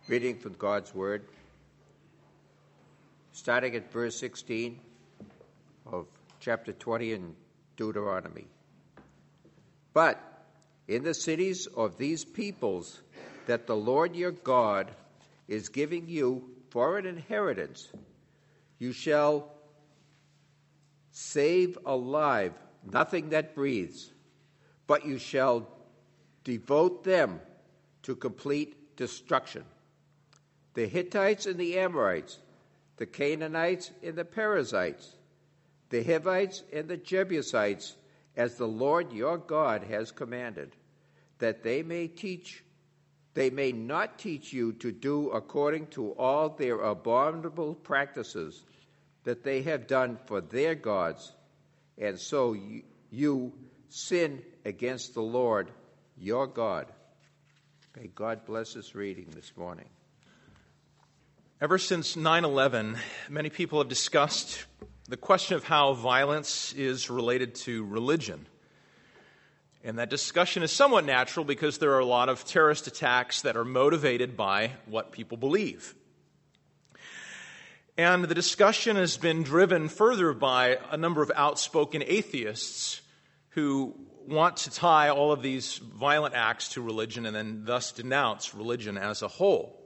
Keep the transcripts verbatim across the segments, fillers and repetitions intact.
Reading from God's Word, starting at verse sixteen of chapter twenty in Deuteronomy. But in the cities of these peoples that the Lord your God is giving you for an inheritance, you shall save alive nothing that breathes, but you shall devote them to complete destruction. The Hittites and the Amorites, the Canaanites and the Perizzites, the Hivites and the Jebusites, as the Lord your God has commanded, that they may teach, they may not teach you to do according to all their abominable practices that they have done for their gods, and so you, you sin against the Lord your God. May God bless this reading this morning. Ever since nine eleven, many people have discussed the question of how violence is related to religion. And that discussion is somewhat natural because there are a lot of terrorist attacks that are motivated by what people believe. And the discussion has been driven further by a number of outspoken atheists who want to tie all of these violent acts to religion and then thus denounce religion as a whole.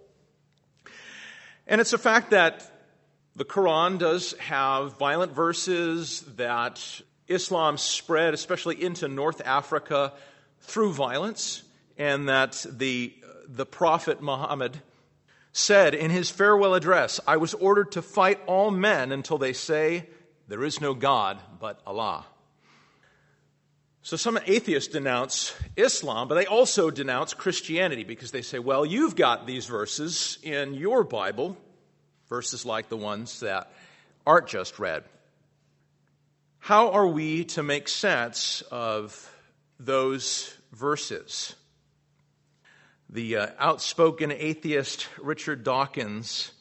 And it's a fact that the Quran does have violent verses, that Islam spread, especially into North Africa, through violence, and that the, the Prophet Muhammad said in his farewell address, "I was ordered to fight all men until they say, 'There is no God but Allah.'" So some atheists denounce Islam, but they also denounce Christianity because they say, well, you've got these verses in your Bible, verses like the ones that Art just read. How are we to make sense of those verses? The uh, outspoken atheist Richard Dawkins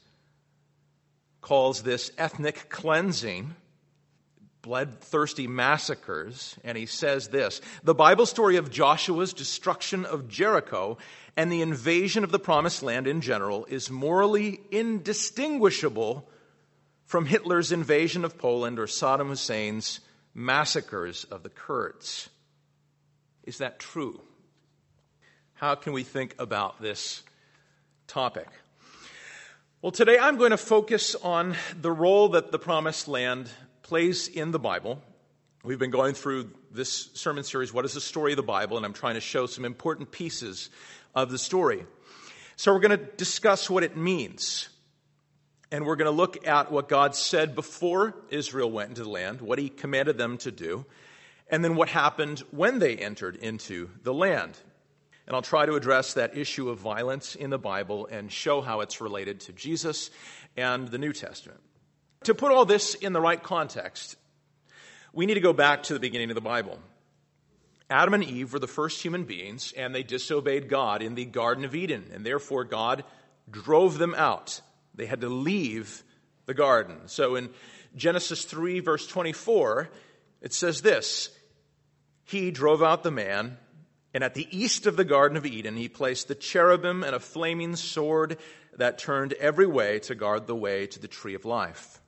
calls this ethnic cleansing, bloodthirsty massacres, and he says this: the Bible story of Joshua's destruction of Jericho and the invasion of the Promised Land in general is morally indistinguishable from Hitler's invasion of Poland or Saddam Hussein's massacres of the Kurds. Is that true? How can we think about this topic? Well, today I'm going to focus on the role that the Promised Land plays in the Bible. We've been going through this sermon series, What is the Story of the Bible? And I'm trying to show some important pieces of the story. So we're going to discuss what it means. And we're going to look at what God said before Israel went into the land, what he commanded them to do, and then what happened when they entered into the land. And I'll try to address that issue of violence in the Bible and show how it's related to Jesus and the New Testament. To put all this in the right context, we need to go back to the beginning of the Bible. Adam and Eve were the first human beings, and they disobeyed God in the Garden of Eden, and therefore God drove them out. They had to leave the garden. So in Genesis three, verse twenty-four, it says this: He drove out the man, and at the east of the Garden of Eden he placed the cherubim and a flaming sword that turned every way to guard the way to the tree of life.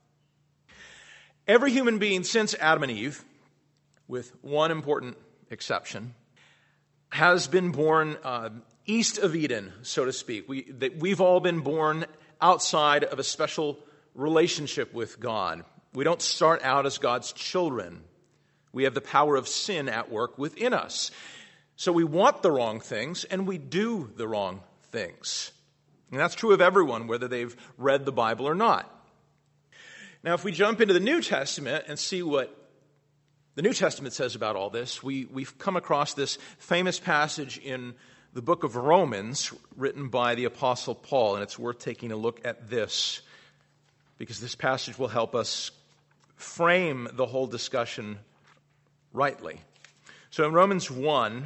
Every human being since Adam and Eve, with one important exception, has been born uh, east of Eden, so to speak. We, that we've all been born outside of a special relationship with God. We don't start out as God's children. We have the power of sin at work within us. So we want the wrong things, and we do the wrong things. And that's true of everyone, whether they've read the Bible or not. Now, if we jump into the New Testament and see what the New Testament says about all this, we, we've come across this famous passage in the book of Romans written by the Apostle Paul, and it's worth taking a look at this because this passage will help us frame the whole discussion rightly. So in Romans one,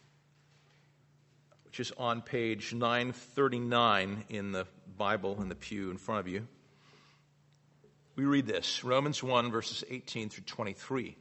which is on page nine thirty-nine in the Bible in the pew in front of you, we read this, Romans one, verses eighteen through twenty-three.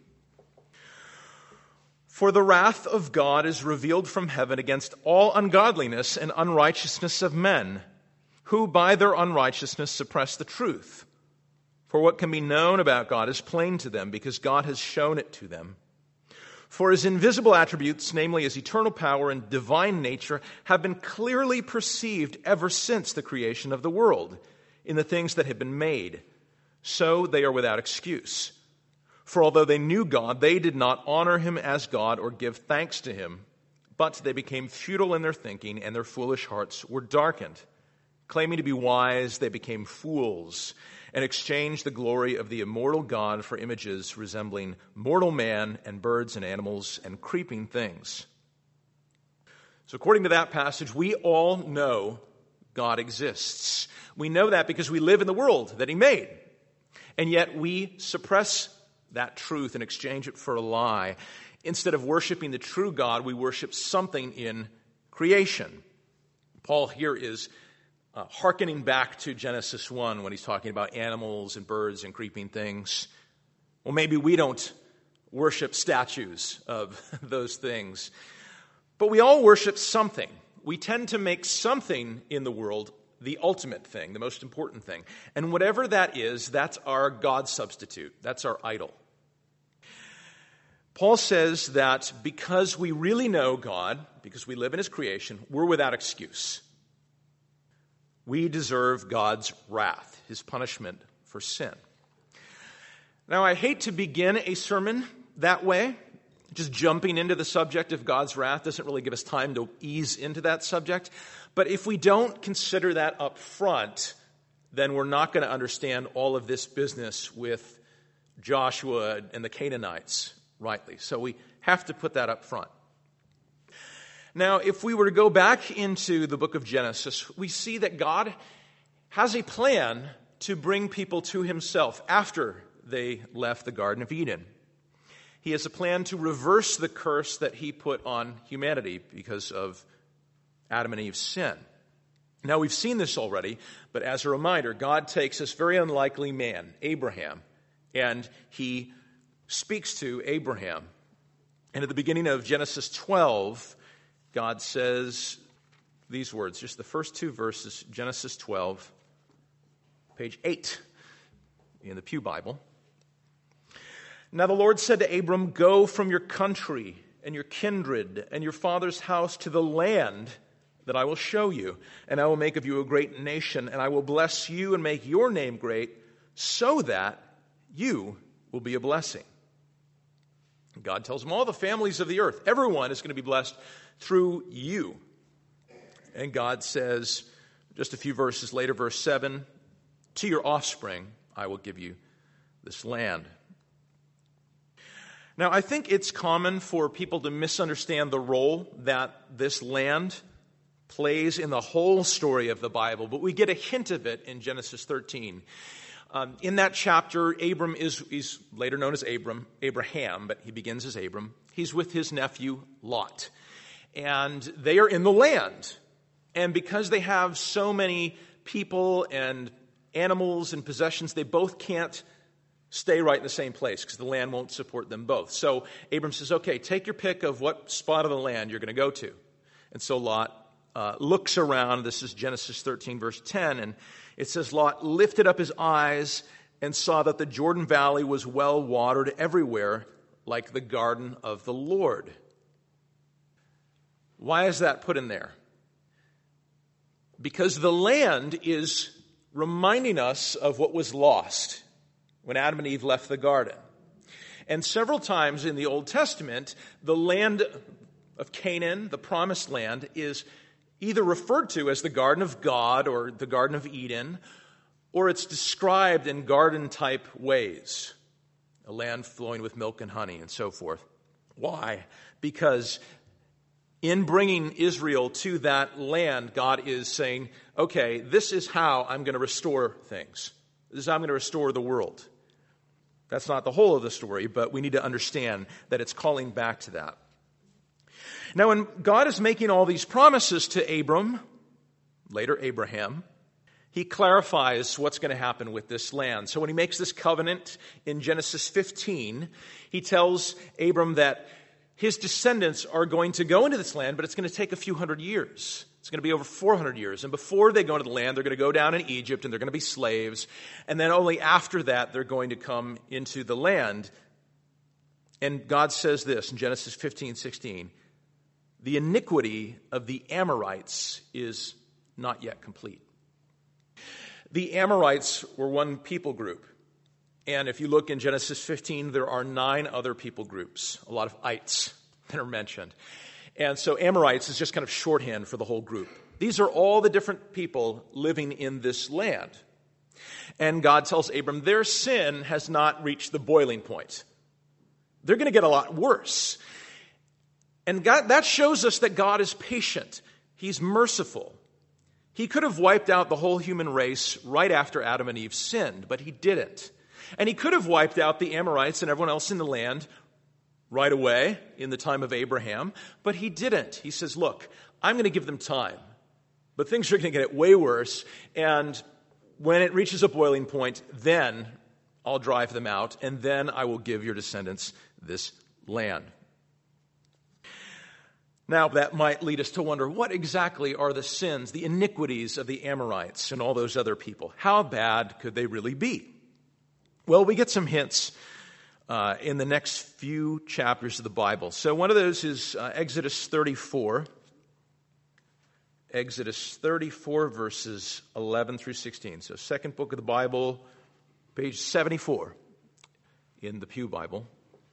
For the wrath of God is revealed from heaven against all ungodliness and unrighteousness of men, who by their unrighteousness suppress the truth. For what can be known about God is plain to them, because God has shown it to them. For his invisible attributes, namely his eternal power and divine nature, have been clearly perceived ever since the creation of the world in the things that have been made. So they are without excuse. For although they knew God, they did not honor him as God or give thanks to him, but they became futile in their thinking, and their foolish hearts were darkened. Claiming to be wise, they became fools and exchanged the glory of the immortal God for images resembling mortal man and birds and animals and creeping things. So according to that passage, we all know God exists. We know that because we live in the world that he made. And yet we suppress that truth and exchange it for a lie. Instead of worshiping the true God, we worship something in creation. Paul here is Uh, hearkening back to Genesis one when he's talking about animals and birds and creeping things. Well, maybe we don't worship statues of those things, but we all worship something. We tend to make something in the world the ultimate thing, the most important thing. And whatever that is, that's our God substitute. That's our idol. Paul says that because we really know God, because we live in his creation, we're without excuse. We deserve God's wrath, his punishment for sin. Now, I hate to begin a sermon that way. Just jumping into the subject of God's wrath doesn't really give us time to ease into that subject. But if we don't consider that up front, then we're not going to understand all of this business with Joshua and the Canaanites rightly. So we have to put that up front. Now, if we were to go back into the book of Genesis, we see that God has a plan to bring people to himself after they left the Garden of Eden. He has a plan to reverse the curse that he put on humanity because of Adam and Eve's sin. Now, we've seen this already, but as a reminder, God takes this very unlikely man, Abraham, and he speaks to Abraham. And at the beginning of Genesis twelve, God says these words, just the first two verses, Genesis twelve, page eight in the Pew Bible. Now the Lord said to Abram, "Go from your country and your kindred and your father's house to the land that I will show you, and I will make of you a great nation, and I will bless you and make your name great, so that you will be a blessing." God tells him all the families of the earth, everyone is going to be blessed through you. And God says, just a few verses later, verse seven, "To your offspring I will give you this land." Now, I think it's common for people to misunderstand the role that this land plays in the whole story of the Bible, but we get a hint of it in Genesis thirteen. Um, in that chapter, Abram is, is later known as Abram, Abraham, but he begins as Abram. He's with his nephew Lot. And they are in the land. And because they have so many people and animals and possessions, they both can't stay right in the same place because the land won't support them both. So Abram says, okay, take your pick of what spot of the land you're going to go to. And so Lot uh, looks around. This is Genesis thirteen, verse ten. And it says, Lot lifted up his eyes and saw that the Jordan Valley was well watered everywhere, like the garden of the Lord. Why is that put in there? Because the land is reminding us of what was lost when Adam and Eve left the garden. And several times in the Old Testament, the land of Canaan, the promised land, is either referred to as the Garden of God or the Garden of Eden, or it's described in garden-type ways, a land flowing with milk and honey and so forth. Why? Because in bringing Israel to that land, God is saying, okay, this is how I'm going to restore things. This is how I'm going to restore the world. That's not the whole of the story, but we need to understand that it's calling back to that. Now, when God is making all these promises to Abram, later Abraham, he clarifies what's going to happen with this land. So when he makes this covenant in Genesis fifteen, he tells Abram that his descendants are going to go into this land, but it's going to take a few hundred years. It's going to be over four hundred years. And before they go into the land, they're going to go down in Egypt and they're going to be slaves. And then only after that, they're going to come into the land. And God says this in Genesis fifteen sixteen, the iniquity of the Amorites is not yet complete. The Amorites were one people group. And if you look in Genesis fifteen, there are nine other people groups, a lot of ites that are mentioned. And so Amorites is just kind of shorthand for the whole group. These are all the different people living in this land. And God tells Abram, their sin has not reached the boiling point. They're going to get a lot worse. And God, that shows us that God is patient. He's merciful. He could have wiped out the whole human race right after Adam and Eve sinned, but he didn't. And he could have wiped out the Amorites and everyone else in the land right away in the time of Abraham, but he didn't. He says, look, I'm going to give them time, but things are going to get way worse, and when it reaches a boiling point, then I'll drive them out, and then I will give your descendants this land. Now, that might lead us to wonder, what exactly are the sins, the iniquities of the Amorites and all those other people? How bad could they really be? Well, we get some hints uh, in the next few chapters of the Bible. So one of those is uh, Exodus thirty-four. Exodus thirty-four, verses eleven through sixteen. So second book of the Bible, page seventy-four in the Pew Bible.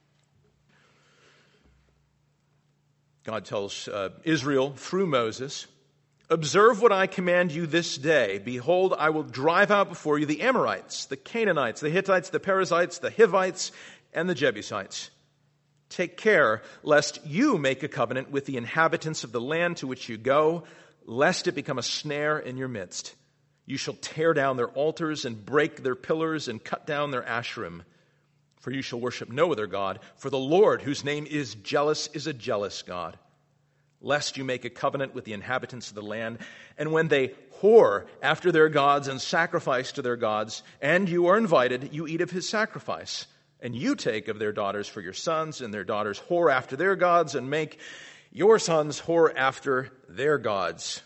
God tells uh, Israel through Moses, observe what I command you this day. Behold, I will drive out before you the Amorites, the Canaanites, the Hittites, the Perizzites, the Hivites, and the Jebusites. Take care lest you make a covenant with the inhabitants of the land to which you go, lest it become a snare in your midst. You shall tear down their altars and break their pillars and cut down their asherim. For you shall worship no other God, for the Lord, whose name is jealous, is a jealous God. Lest you make a covenant with the inhabitants of the land, and when they whore after their gods and sacrifice to their gods, and you are invited, you eat of his sacrifice. And you take of their daughters for your sons, and their daughters whore after their gods, and make your sons whore after their gods.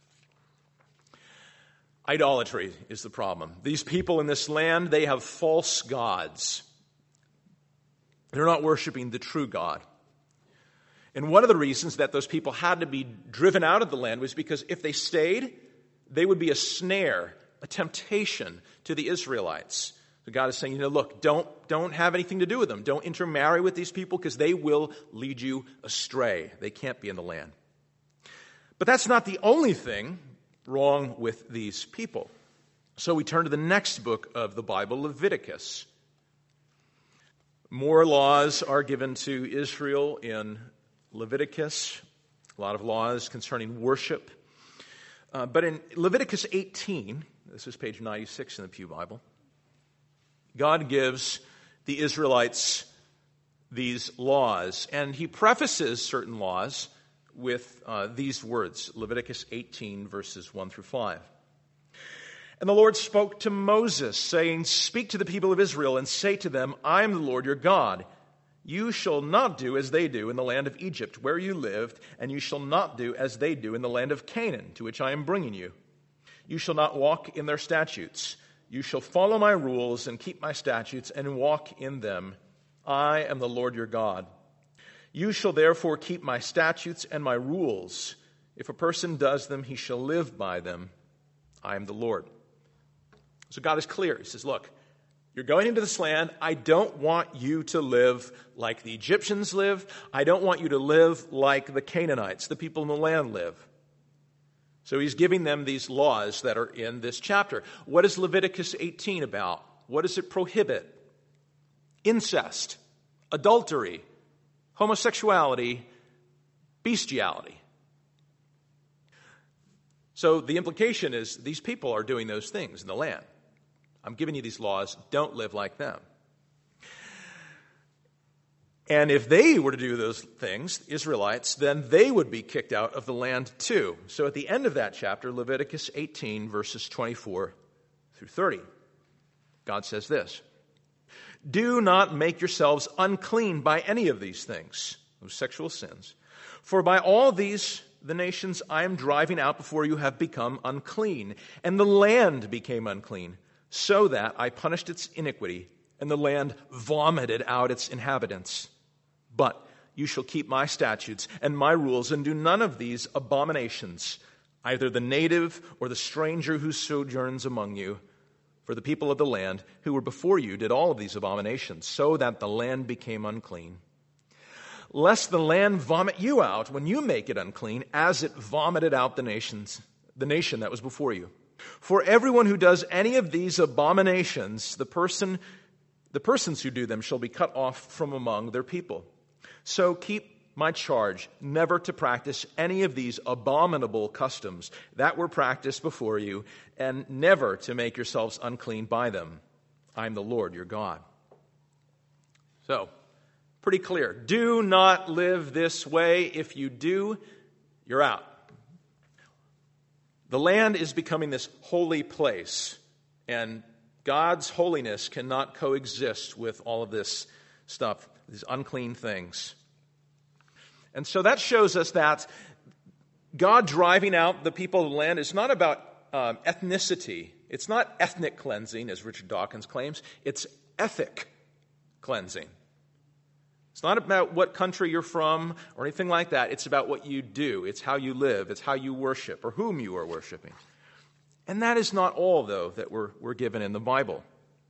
Idolatry is the problem. These people in this land, they have false gods. They're not worshiping the true God. And one of the reasons that those people had to be driven out of the land was because if they stayed, they would be a snare, a temptation to the Israelites. So God is saying, you know, look, don't, don't have anything to do with them. Don't intermarry with these people because they will lead you astray. They can't be in the land. But that's not the only thing wrong with these people. So we turn to the next book of the Bible, Leviticus. More laws are given to Israel in Leviticus, a lot of laws concerning worship. Uh, but in Leviticus eighteen, this is page ninety-six in the Pew Bible, God gives the Israelites these laws, and he prefaces certain laws with uh, these words, Leviticus eighteen, verses one through five. And the Lord spoke to Moses, saying, speak to the people of Israel and say to them, I am the Lord your God. You shall not do as they do in the land of Egypt, where you lived, and you shall not do as they do in the land of Canaan, to which I am bringing you. You shall not walk in their statutes. You shall follow my rules and keep my statutes and walk in them. I am the Lord your God. You shall therefore keep my statutes and my rules. If a person does them, he shall live by them. I am the Lord. So God is clear. He says, look, you're going into this land. I don't want you to live like the Egyptians live. I don't want you to live like the Canaanites, the people in the land, live. So he's giving them these laws that are in this chapter. What is Leviticus eighteen about? What does it prohibit? Incest, adultery, homosexuality, bestiality. So the implication is these people are doing those things in the land. I'm giving you these laws. Don't live like them. And if they were to do those things, the Israelites, then they would be kicked out of the land too. So at the end of that chapter, Leviticus eighteen, verses twenty-four through thirty, God says this, do not make yourselves unclean by any of these things, those sexual sins, for by all these the nations I am driving out before you have become unclean, and the land became unclean, so that I punished its iniquity, and the land vomited out its inhabitants. But you shall keep my statutes and my rules, and do none of these abominations, either the native or the stranger who sojourns among you. For the people of the land who were before you did all of these abominations, so that the land became unclean. Lest the land vomit you out when you make it unclean, as it vomited out the nations, the nation that was before you. For everyone who does any of these abominations, the person, the persons who do them shall be cut off from among their people. So keep my charge never to practice any of these abominable customs that were practiced before you, and never to make yourselves unclean by them. I am the Lord your God. So, pretty clear. Do not live this way. If you do, you're out. The land is becoming this holy place, and God's holiness cannot coexist with all of this stuff, these unclean things. And so that shows us that God driving out the people of the land is not about um, ethnicity. It's not ethnic cleansing, as Richard Dawkins claims. It's ethic cleansing. It's not about what country you're from or anything like that. It's about what you do. It's how you live. It's how you worship or whom you are worshiping. And that is not all, though, that we're, we're given in the Bible.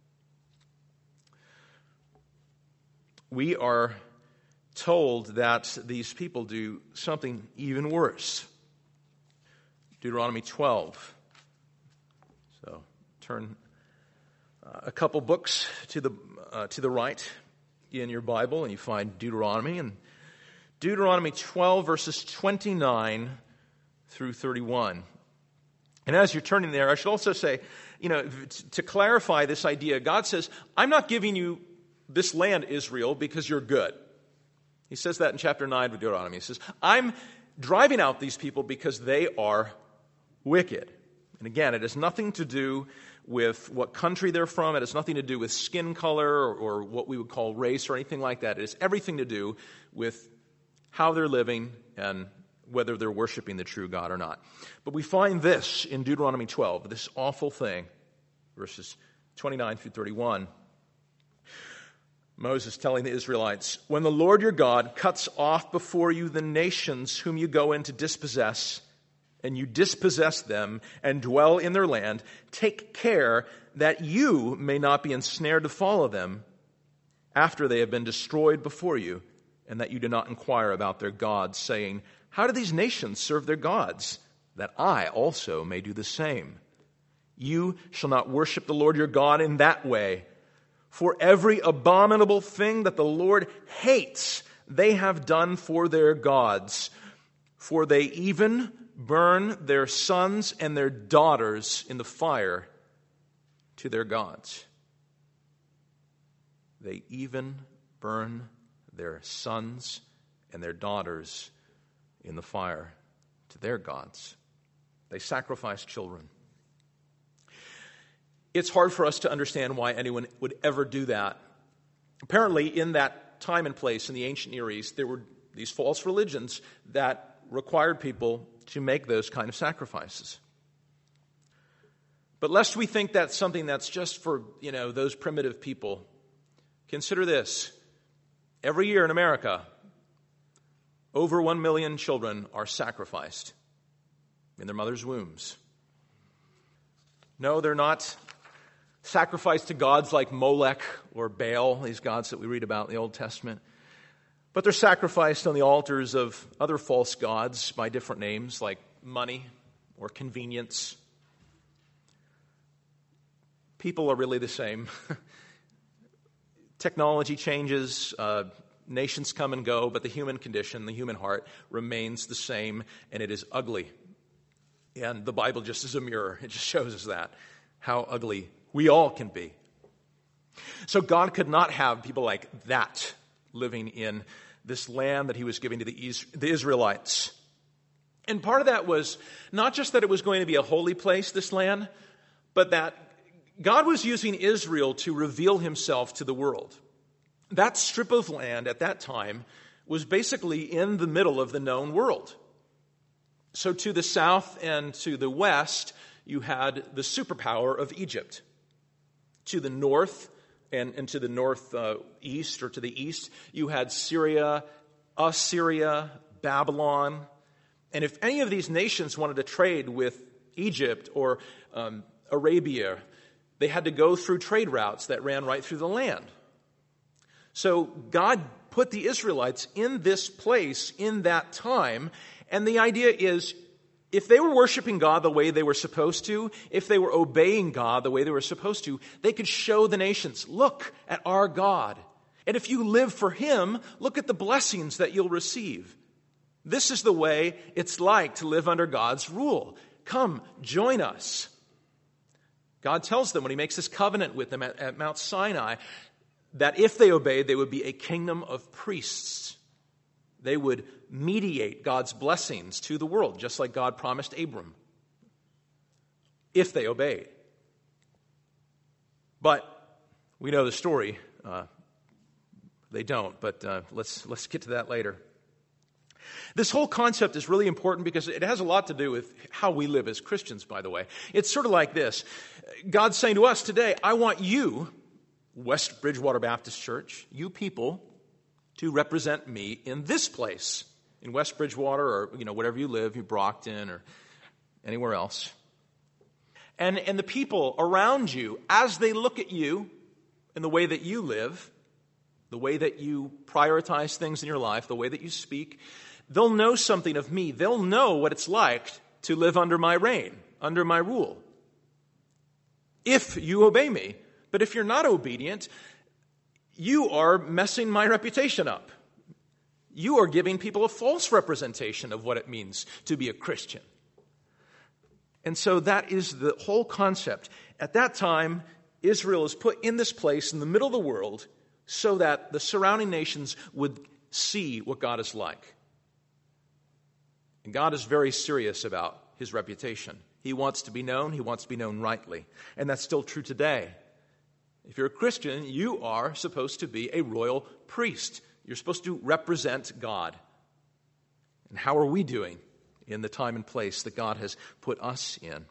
We are told that these people do something even worse. Deuteronomy twelve. So turn uh, a couple books to the uh, to the right in your Bible, and you find Deuteronomy. And Deuteronomy twelve, verses twenty-nine through thirty-one. And as you're turning there, I should also say, you know, to clarify this idea, God says, I'm not giving you this land, Israel, because you're good. He says that in chapter nine of Deuteronomy. He says, I'm driving out these people because they are wicked. And again, it has nothing to do with what country they're from. It has nothing to do with skin color or, or what we would call race or anything like that. It has everything to do with how they're living and whether they're worshiping the true God or not. But we find this in Deuteronomy twelve, this awful thing, verses twenty-nine through thirty-one. Moses telling the Israelites, when the Lord your God cuts off before you the nations whom you go in to dispossess, and you dispossess them and dwell in their land, take care that you may not be ensnared to follow them after they have been destroyed before you, and that you do not inquire about their gods, saying, how do these nations serve their gods, that I also may do the same? You shall not worship the Lord your God in that way. For every abominable thing that the Lord hates, they have done for their gods. For they even burn their sons and their daughters in the fire to their gods. They even burn their sons and their daughters in the fire to their gods. They sacrifice children. It's hard for us to understand why anyone would ever do that. Apparently, in that time and place in the ancient Near East, there were these false religions that required people to make those kind of sacrifices. But lest we think that's something that's just for, you know, those primitive people, consider this. Every year in America, over one million children are sacrificed in their mother's wombs. No, they're not sacrificed to gods like Molech or Baal, these gods that we read about in the Old Testament. But they're sacrificed on the altars of other false gods by different names like money or convenience. People are really the same. Technology changes, uh, nations come and go, but the human condition, the human heart, remains the same, and it is ugly. And the Bible just is a mirror. It just shows us that, how ugly we all can be. So God could not have people like that living in this land that he was giving to the, Is- the Israelites. And part of that was not just that it was going to be a holy place, this land, but that God was using Israel to reveal himself to the world. That strip of land at that time was basically in the middle of the known world. So to the south and to the west, you had the superpower of Egypt. To the north and, and to the north uh, east or to the east, you had Syria, Assyria, Babylon. And if any of these nations wanted to trade with Egypt or um, Arabia, they had to go through trade routes that ran right through the land. So God put the Israelites in this place in that time, and the idea is, if they were worshiping God the way they were supposed to, if they were obeying God the way they were supposed to, they could show the nations, look at our God. And if you live for Him, look at the blessings that you'll receive. This is the way it's like to live under God's rule. Come, join us. God tells them when He makes this covenant with them at, at Mount Sinai, that if they obeyed, they would be a kingdom of priests. They would mediate God's blessings to the world, just like God promised Abram, if they obeyed. But we know the story. Uh, they don't, but uh, let's let's get to that later. This whole concept is really important because it has a lot to do with how we live as Christians, by the way. It's sort of like this. God's saying to us today, I want you, West Bridgewater Baptist Church, you people, to represent me in this place, in West Bridgewater or, you know, wherever you live, you Brockton or anywhere else. And, and the people around you, as they look at you and the way that you live, the way that you prioritize things in your life, the way that you speak, they'll know something of me. They'll know what it's like to live under my reign, under my rule, if you obey me. But if you're not obedient, you are messing my reputation up. You are giving people a false representation of what it means to be a Christian. And so that is the whole concept. At that time, Israel is put in this place in the middle of the world so that the surrounding nations would see what God is like. And God is very serious about His reputation. He wants to be known. He wants to be known rightly. And that's still true today. If you're a Christian, you are supposed to be a royal priest. You're supposed to represent God. And how are we doing in the time and place that God has put us in?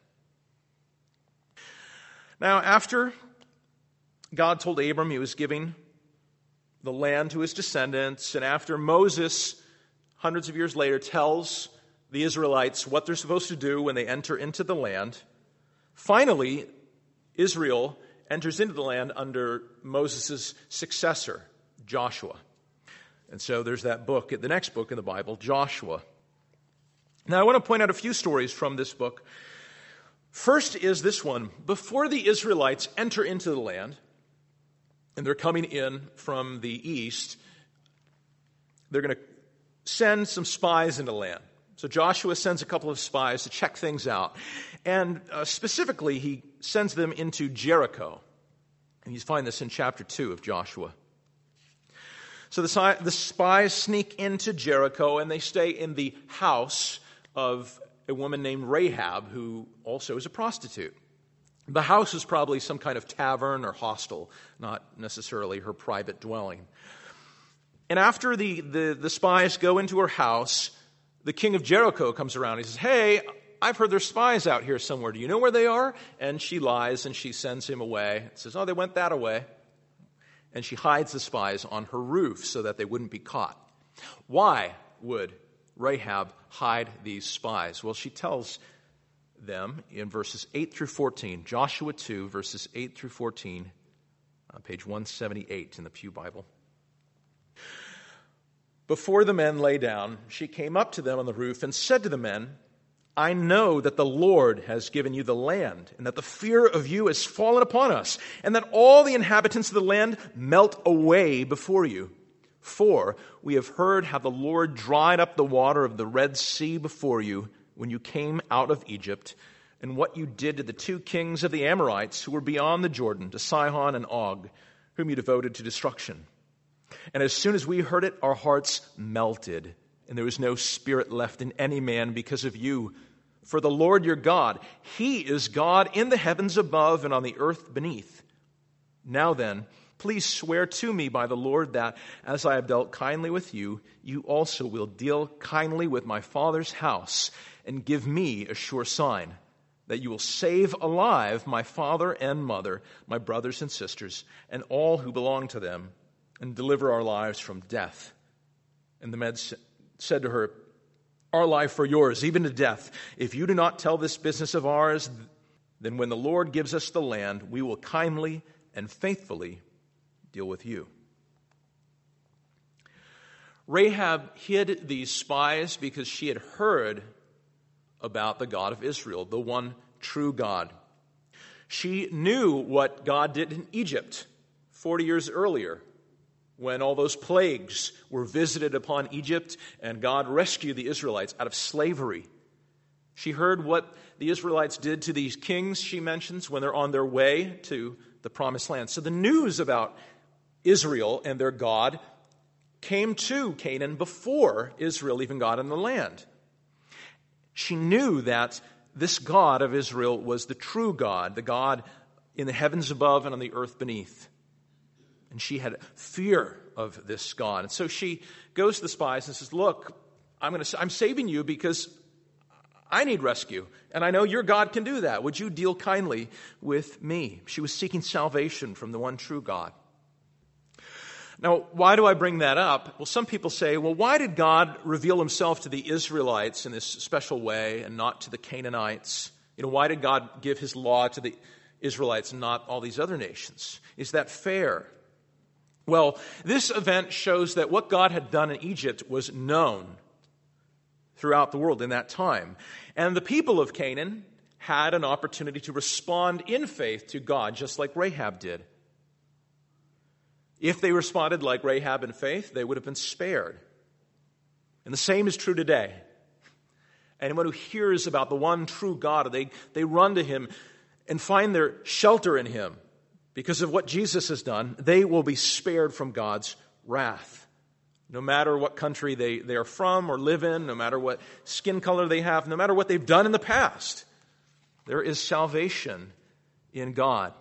Now, after God told Abram He was giving the land to his descendants, and after Moses, hundreds of years later, tells the Israelites what they're supposed to do when they enter into the land, finally, Israel enters into the land under Moses' successor, Joshua. And so there's that book, the next book in the Bible, Joshua. Now I want to point out a few stories from this book. First is this one. Before the Israelites enter into the land, and they're coming in from the east, they're going to send some spies into the land. So Joshua sends a couple of spies to check things out. And uh, specifically, he sends them into Jericho. And you find this in chapter two of Joshua. So the, the spies sneak into Jericho, and they stay in the house of a woman named Rahab, who also is a prostitute. The house is probably some kind of tavern or hostel, not necessarily her private dwelling. And after the, the, the spies go into her house, the king of Jericho comes around. He says, hey, I've heard there's spies out here somewhere. Do you know where they are? And she lies and she sends him away. Says, oh, they went that away. And she hides the spies on her roof so that they wouldn't be caught. Why would Rahab hide these spies? Well, she tells them in verses eight through fourteen, Joshua two, verses eight through fourteen, on page one seventy-eight in the Pew Bible. Before the men lay down, she came up to them on the roof and said to the men, I know that the Lord has given you the land, and that the fear of you has fallen upon us, and that all the inhabitants of the land melt away before you. For we have heard how the Lord dried up the water of the Red Sea before you when you came out of Egypt, and what you did to the two kings of the Amorites who were beyond the Jordan, to Sihon and Og, whom you devoted to destruction. And as soon as we heard it, our hearts melted, and there was no spirit left in any man because of you. For the Lord your God, He is God in the heavens above and on the earth beneath. Now then, please swear to me by the Lord that, as I have dealt kindly with you, you also will deal kindly with my father's house, and give me a sure sign that you will save alive my father and mother, my brothers and sisters, and all who belong to them, and deliver our lives from death." And the men said to her, "Our life for yours, even to death. If you do not tell this business of ours, then when the Lord gives us the land, we will kindly and faithfully deal with you." Rahab hid these spies because she had heard about the God of Israel, the one true God. She knew what God did in Egypt forty years earlier, when all those plagues were visited upon Egypt and God rescued the Israelites out of slavery. She heard what the Israelites did to these kings, she mentions, when they're on their way to the promised land. So the news about Israel and their God came to Canaan before Israel even got in the land. She knew that this God of Israel was the true God, the God in the heavens above and on the earth beneath. And she had fear of this God. And so she goes to the spies and says, "Look, I'm going to, I'm saving you because I need rescue. And I know your God can do that. Would you deal kindly with me?" She was seeking salvation from the one true God. Now, why do I bring that up? Well, some people say, well, why did God reveal himself to the Israelites in this special way and not to the Canaanites? You know, why did God give his law to the Israelites and not all these other nations? Is that fair? Well, this event shows that what God had done in Egypt was known throughout the world in that time. And the people of Canaan had an opportunity to respond in faith to God, just like Rahab did. If they responded like Rahab in faith, they would have been spared. And the same is true today. Anyone who hears about the one true God, they, they run to him and find their shelter in him because of what Jesus has done, they will be spared from God's wrath. No matter what country they, they are from or live in, no matter what skin color they have, no matter what they've done in the past, there is salvation in God.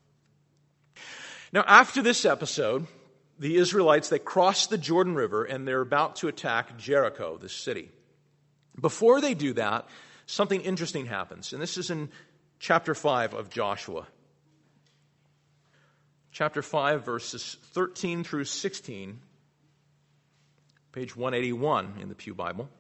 Now, after this episode, the Israelites, they cross the Jordan River and they're about to attack Jericho, the city. Before they do that, something interesting happens. And this is in chapter five of Joshua. Chapter five, verses thirteen through sixteen, page one eighty-one in the Pew Bible.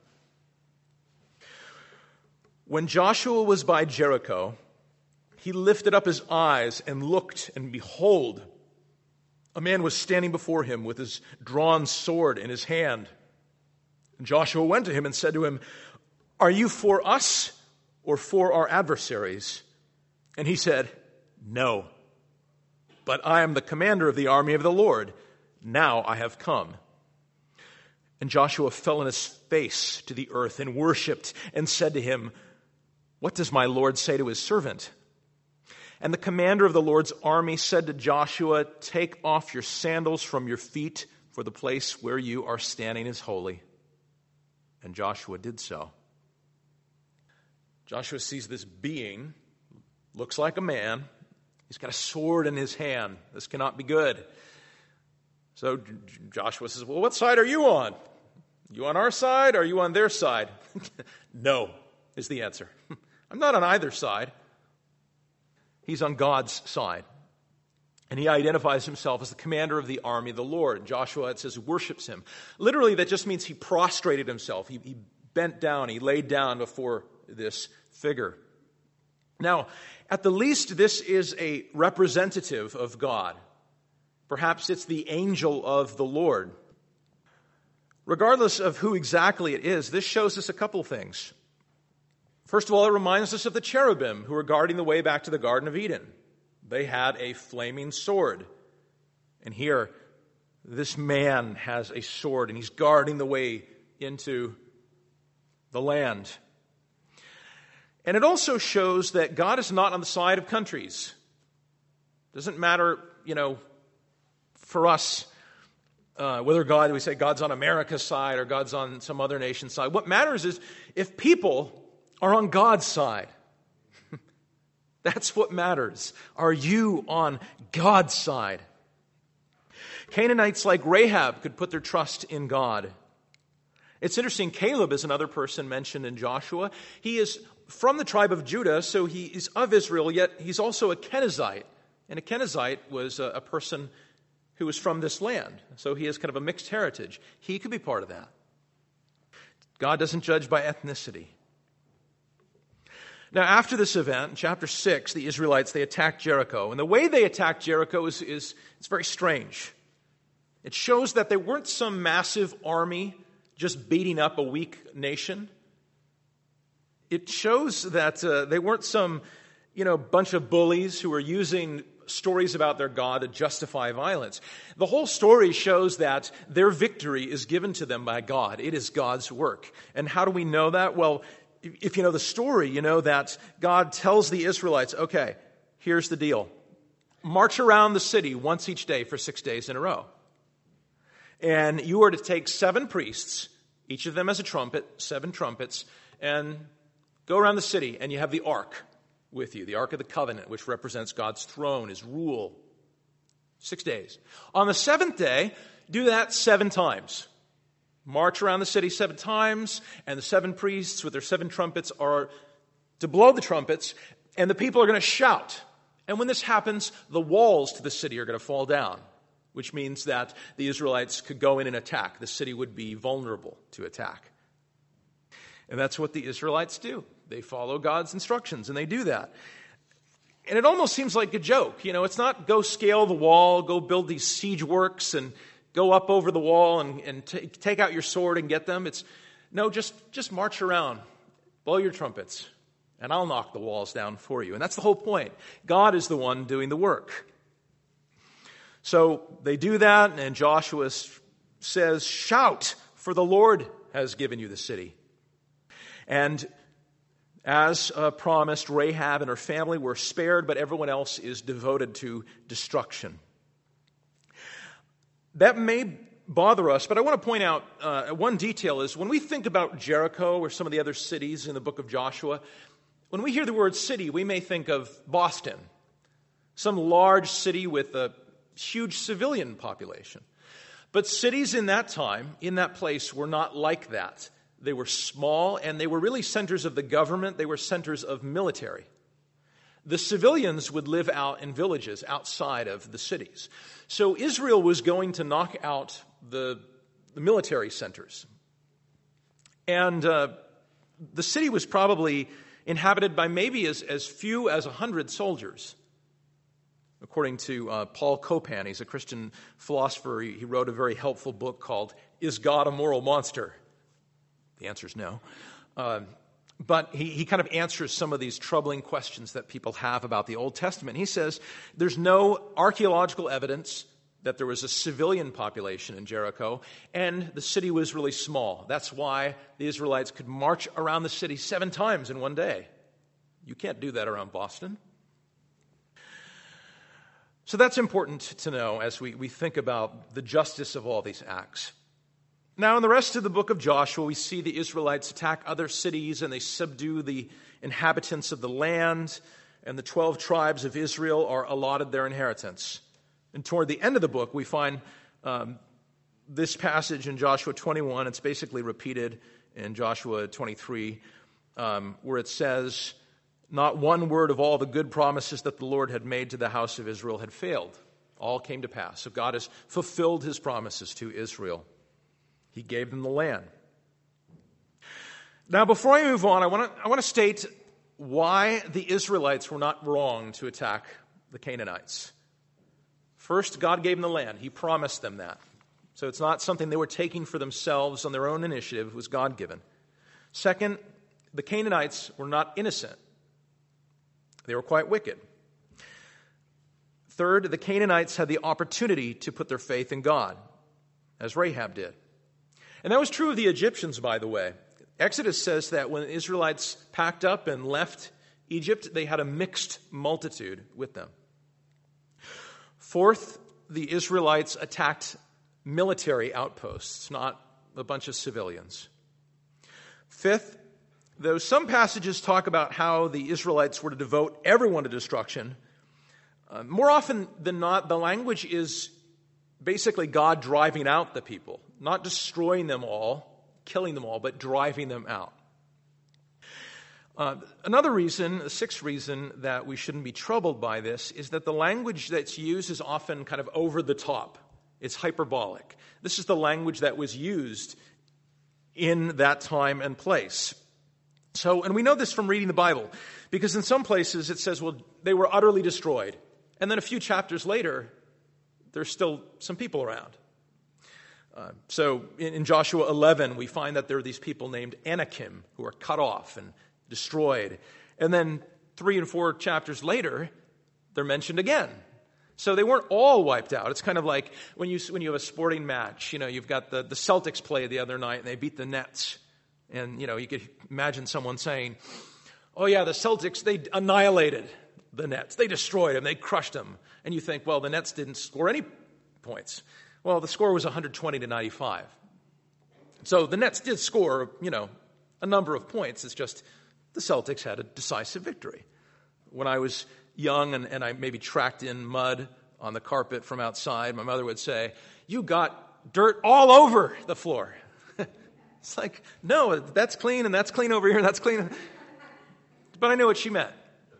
When Joshua was by Jericho, he lifted up his eyes and looked, and behold, a man was standing before him with his drawn sword in his hand. And Joshua went to him and said to him, "Are you for us or for our adversaries?" And he said, "No, but I am the commander of the army of the Lord. Now I have come." And Joshua fell on his face to the earth and worshipped and said to him, "What does my Lord say to his servant?" And the commander of the Lord's army said to Joshua, "Take off your sandals from your feet, for the place where you are standing is holy." And Joshua did so. Joshua sees this being, looks like a man. He's got a sword in his hand. This cannot be good. So Joshua says, "Well, what side are you on? You on our side or are you on their side?" "No," is the answer. "I'm not on either side." He's on God's side. And he identifies himself as the commander of the army of the Lord. Joshua, it says, worships him. Literally, that just means he prostrated himself. He, he bent down. He laid down before this figure. Now, at the least, this is a representative of God. Perhaps it's the angel of the Lord. Regardless of who exactly it is, this shows us a couple things. First of all, it reminds us of the cherubim who were guarding the way back to the Garden of Eden. They had a flaming sword. And here, this man has a sword and he's guarding the way into the land. And it also shows that God is not on the side of countries. It doesn't matter, you know, for us, uh, whether God, we say God's on America's side or God's on some other nation's side. What matters is if people are on God's side. That's what matters. Are you on God's side? Canaanites like Rahab could put their trust in God. It's interesting, Caleb is another person mentioned in Joshua. He is from the tribe of Judah, so he is of Israel, yet he's also a Kenizzite. And a Kenizzite was a, a person who was from this land. So he has kind of a mixed heritage. He could be part of that. God doesn't judge by ethnicity. Now, after this event, in chapter six, the Israelites, they attacked Jericho. And the way they attacked Jericho is, is it's very strange. It shows that they weren't some massive army just beating up a weak nation. It shows that uh, they weren't some, you know, bunch of bullies who were using stories about their God to justify violence. The whole story shows that their victory is given to them by God. It is God's work. And how do we know that? Well, if you know the story, you know that God tells the Israelites, okay, here's the deal. March around the city once each day for six days in a row. And you are to take seven priests, each of them has a trumpet, seven trumpets, and go around the city, and you have the ark with you, the Ark of the Covenant, which represents God's throne, His rule. Six days. On the seventh day, do that seven times. March around the city seven times, and the seven priests with their seven trumpets are to blow the trumpets, and the people are going to shout. And when this happens, the walls to the city are going to fall down, which means that the Israelites could go in and attack. The city would be vulnerable to attack. And that's what the Israelites do. They follow God's instructions, and they do that. And it almost seems like a joke. You know, it's not go scale the wall, go build these siege works, and go up over the wall and, and t- take out your sword and get them. It's, no, just, just march around, blow your trumpets, and I'll knock the walls down for you. And that's the whole point. God is the one doing the work. So they do that, and Joshua says, shout, for the Lord has given you the city. And as uh, promised, Rahab and her family were spared, but everyone else is devoted to destruction. That may bother us, but I want to point out uh, one detail is when we think about Jericho or some of the other cities in the book of Joshua, when we hear the word city, we may think of Boston, some large city with a huge civilian population. But cities in that time, in that place, were not like that. They were small, and they were really centers of the government. They were centers of military. The civilians would live out in villages outside of the cities. So Israel was going to knock out the, the military centers. And uh, the city was probably inhabited by maybe as, as few as one hundred soldiers. According to uh, Paul Copan, he's a Christian philosopher. He, he wrote a very helpful book called Is God a Moral Monster? The answer is no. Uh, but he, he kind of answers some of these troubling questions that people have about the Old Testament. He says there's no archaeological evidence that there was a civilian population in Jericho, and the city was really small. That's why the Israelites could march around the city seven times in one day. You can't do that around Boston. So that's important to know as we, we think about the justice of all these acts. Now, in the rest of the book of Joshua, we see the Israelites attack other cities and they subdue the inhabitants of the land, and the twelve tribes of Israel are allotted their inheritance. And toward the end of the book, we find um, this passage in Joshua twenty-one. It's basically repeated in Joshua twenty-three, um, where it says, not one word of all the good promises that the Lord had made to the house of Israel had failed. All came to pass. So God has fulfilled his promises to Israel. He gave them the land. Now, before I move on, I want to I want to state why the Israelites were not wrong to attack the Canaanites. First, God gave them the land. He promised them that. So it's not something they were taking for themselves on their own initiative. It was God-given. Second, the Canaanites were not innocent. They were quite wicked. Third, the Canaanites had the opportunity to put their faith in God, as Rahab did. And that was true of the Egyptians, by the way. Exodus says that when the Israelites packed up and left Egypt, they had a mixed multitude with them. Fourth, the Israelites attacked military outposts, not a bunch of civilians. Fifth, though some passages talk about how the Israelites were to devote everyone to destruction, uh, more often than not, the language is basically God driving out the people, not destroying them all, killing them all, but driving them out. Uh, another reason, the sixth reason that we shouldn't be troubled by this is that the language that's used is often kind of over the top. It's hyperbolic. This is the language that was used in that time and place. So, and we know this from reading the Bible, because in some places it says, well, they were utterly destroyed. And then a few chapters later, there's still some people around. Uh, so in, in Joshua eleven, we find that there are these people named Anakim who are cut off and destroyed. And then three and four chapters later, they're mentioned again. So they weren't all wiped out. It's kind of like when you when you have a sporting match. You know, you've got the, the Celtics play the other night and they beat the Nets. And, you know, you could imagine someone saying, oh yeah, the Celtics, they annihilated the Nets. They destroyed them. They crushed them. And you think, well, the Nets didn't score any points. Well, the score was one hundred twenty to ninety-five. So the Nets did score, you know, a number of points. It's just the Celtics had a decisive victory. When I was young and, and I maybe tracked in mud on the carpet from outside, my mother would say, you got dirt all over the floor. It's like, no, that's clean and that's clean over here and that's clean. But I know what she meant.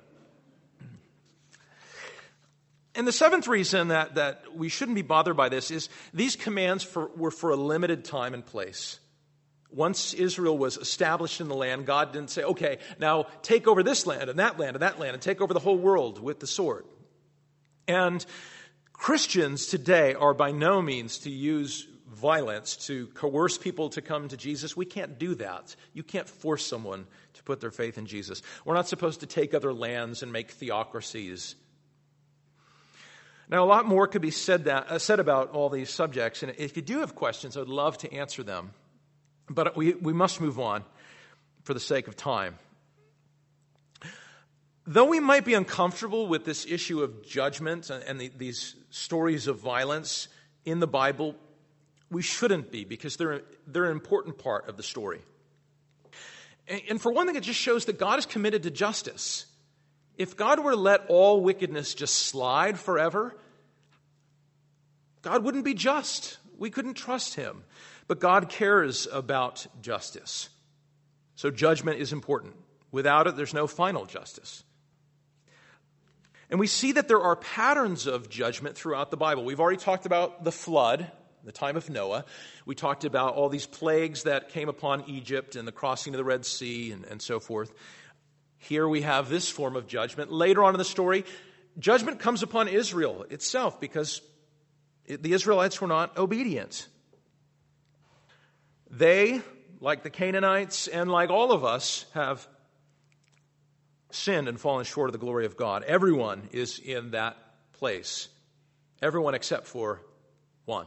And the seventh reason that, that we shouldn't be bothered by this is these commands for, were for a limited time and place. Once Israel was established in the land, God didn't say, okay, now take over this land and that land and that land and take over the whole world with the sword. And Christians today are by no means to use violence to coerce people to come to Jesus. We can't do that. You can't force someone to put their faith in Jesus. We're not supposed to take other lands and make theocracies. Now, a lot more could be said, that, uh, said about all these subjects, and if you do have questions, I'd love to answer them. But we, we must move on for the sake of time. Though we might be uncomfortable with this issue of judgment and, and the, these stories of violence in the Bible, we shouldn't be, because they're, they're an important part of the story. And, and for one thing, it just shows that God is committed to justice. If God were to let all wickedness just slide forever, God wouldn't be just. We couldn't trust him. But God cares about justice. So judgment is important. Without it, there's no final justice. And we see that there are patterns of judgment throughout the Bible. We've already talked about the flood, the time of Noah. We talked about all these plagues that came upon Egypt and the crossing of the Red Sea and, and so forth. Here we have this form of judgment. Later on in the story, judgment comes upon Israel itself because the Israelites were not obedient. They, like the Canaanites and like all of us, have sinned and fallen short of the glory of God. Everyone is in that place. Everyone except for one.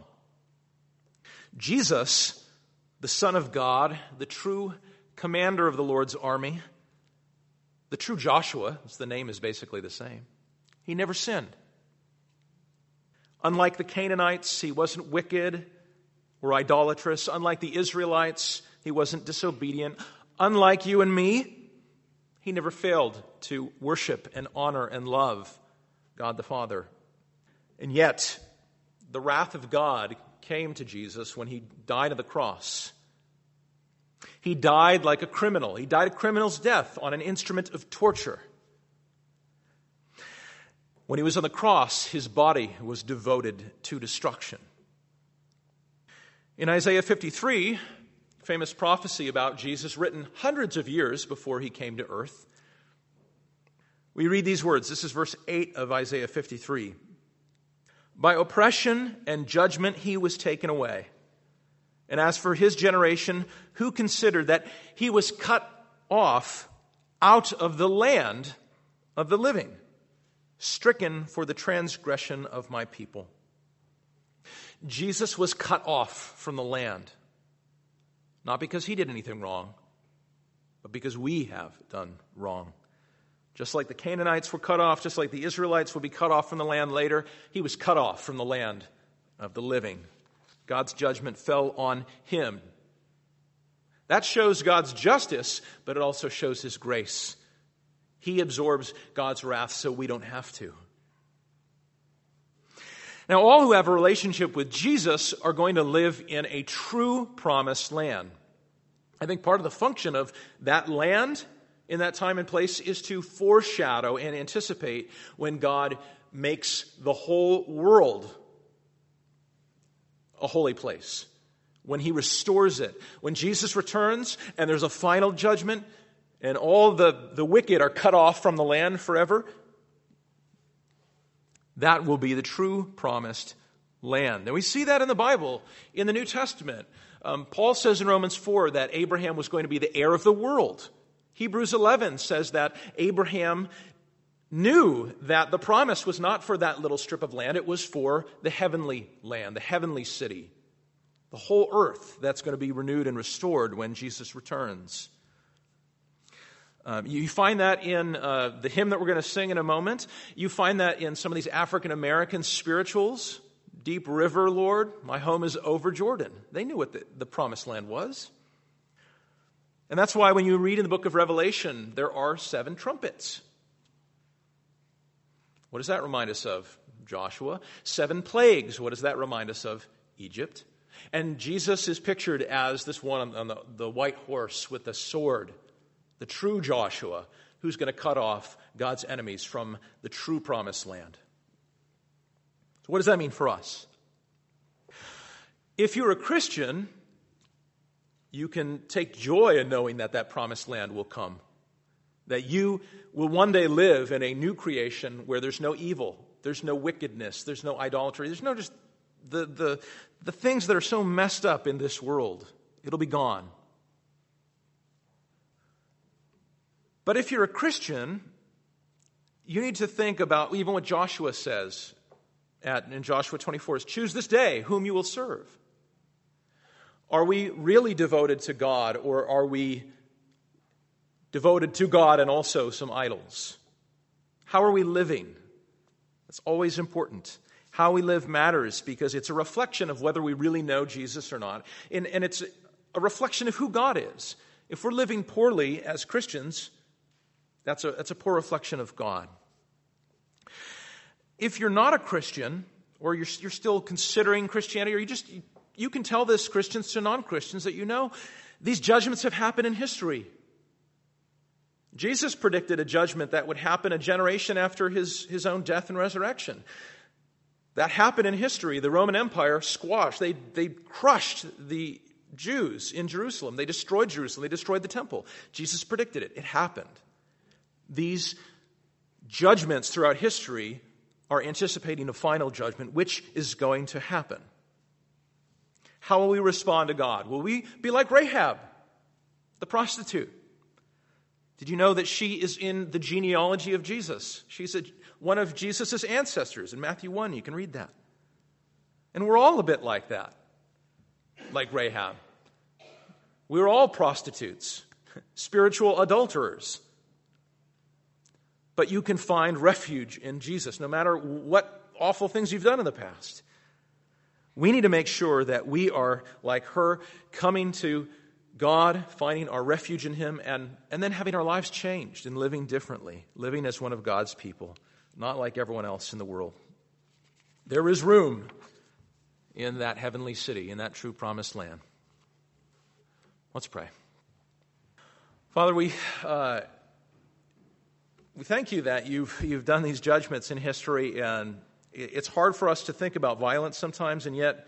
Jesus, the Son of God, the true commander of the Lord's army, the true Joshua, the name is basically the same, he never sinned. Unlike the Canaanites, he wasn't wicked or idolatrous. Unlike the Israelites, he wasn't disobedient. Unlike you and me, he never failed to worship and honor and love God the Father. And yet, the wrath of God came to Jesus when he died on the cross. He died like a criminal. He died a criminal's death on an instrument of torture. When he was on the cross, his body was devoted to destruction. In Isaiah fifty-three, famous prophecy about Jesus written hundreds of years before he came to earth, we read these words. This is verse eight of Isaiah fifty-three. By oppression and judgment he was taken away. And as for his generation, who considered that he was cut off out of the land of the living, stricken for the transgression of my people. Jesus was cut off from the land, not because he did anything wrong, but because we have done wrong. Just like the Canaanites were cut off, just like the Israelites will be cut off from the land later, he was cut off from the land of the living. God's judgment fell on him. That shows God's justice, but it also shows his grace. He absorbs God's wrath so we don't have to. Now, all who have a relationship with Jesus are going to live in a true promised land. I think part of the function of that land in that time and place is to foreshadow and anticipate when God makes the whole world a holy place, when he restores it, when Jesus returns and there's a final judgment and all the, the wicked are cut off from the land forever. That will be the true promised land. And we see that in the Bible, in the New Testament. Um, Paul says in Romans four that Abraham was going to be the heir of the world. Hebrews eleven says that Abraham knew that the promise was not for that little strip of land, it was for the heavenly land, the heavenly city, the whole earth that's going to be renewed and restored when Jesus returns. Um, you find that in uh, the hymn that we're going to sing in a moment. You find that in some of these African American spirituals. Deep river, Lord, my home is over Jordan. They knew what the, the promised land was. And that's why when you read in the book of Revelation, there are seven trumpets. What does that remind us of? Joshua. Seven plagues. What does that remind us of? Egypt. And Jesus is pictured as this one on, on the, the white horse with the sword, the true Joshua, who's going to cut off God's enemies from the true promised land. So what does that mean for us? If you're a Christian, you can take joy in knowing that that promised land will come. That you will one day live in a new creation where there's no evil, there's no wickedness, there's no idolatry, there's no just the, the, the things that are so messed up in this world. It'll be gone. But if you're a Christian, you need to think about even what Joshua says at, in Joshua twenty-four, is choose this day whom you will serve. Are we really devoted to God, or are we devoted to God and also some idols? How are we living? That's always important. How we live matters because it's a reflection of whether we really know Jesus or not. And, and it's a reflection of who God is. If we're living poorly as Christians, that's a, that's a poor reflection of God. If you're not a Christian, or you're, you're still considering Christianity, or you just, you, you can tell this Christians to non-Christians that you know these judgments have happened in history. Jesus predicted a judgment that would happen a generation after his, his own death and resurrection. That happened in history. The Roman Empire squashed. They, they crushed the Jews in Jerusalem. They destroyed Jerusalem. They destroyed the temple. Jesus predicted it. It happened. These judgments throughout history are anticipating a final judgment, which is going to happen. How will we respond to God? Will we be like Rahab, the prostitute? Did you know that she is in the genealogy of Jesus? She's a, one of Jesus' ancestors. In Matthew one, you can read that. And we're all a bit like that, like Rahab. We're all prostitutes, spiritual adulterers. But you can find refuge in Jesus, no matter what awful things you've done in the past. We need to make sure that we are like her, coming to God, finding our refuge in Him, and, and then having our lives changed and living differently, living as one of God's people, not like everyone else in the world. There is room in that heavenly city, in that true promised land. Let's pray. Father, we uh, we thank you that you've you've done these judgments in history, and it's hard for us to think about violence sometimes, and yet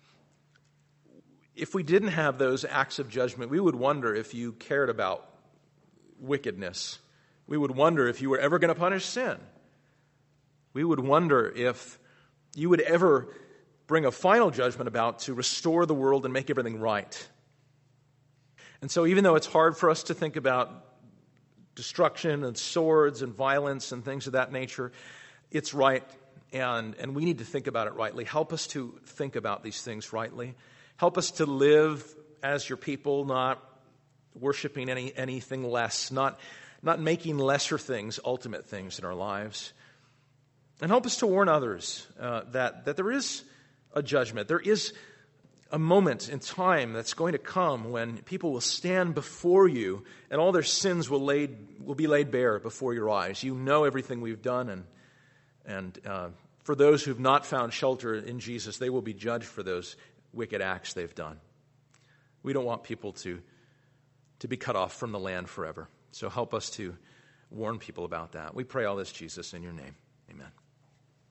if we didn't have those acts of judgment, we would wonder if you cared about wickedness. We would wonder if you were ever going to punish sin. We would wonder if you would ever bring a final judgment about to restore the world and make everything right. And so even though it's hard for us to think about destruction and swords and violence and things of that nature, it's right, and, and we need to think about it rightly. Help us to think about these things rightly. Help us to live as your people, not worshiping any anything less, not, not making lesser things ultimate things in our lives. And help us to warn others uh, that, that there is a judgment. There is a moment in time that's going to come when people will stand before you and all their sins will, laid, will be laid bare before your eyes. You know everything we've done, and, and uh, for those who've not found shelter in Jesus, they will be judged for those wicked acts they've done. We don't want people to, to be cut off from the land forever. So help us to warn people about that. We pray all this, Jesus, in your name.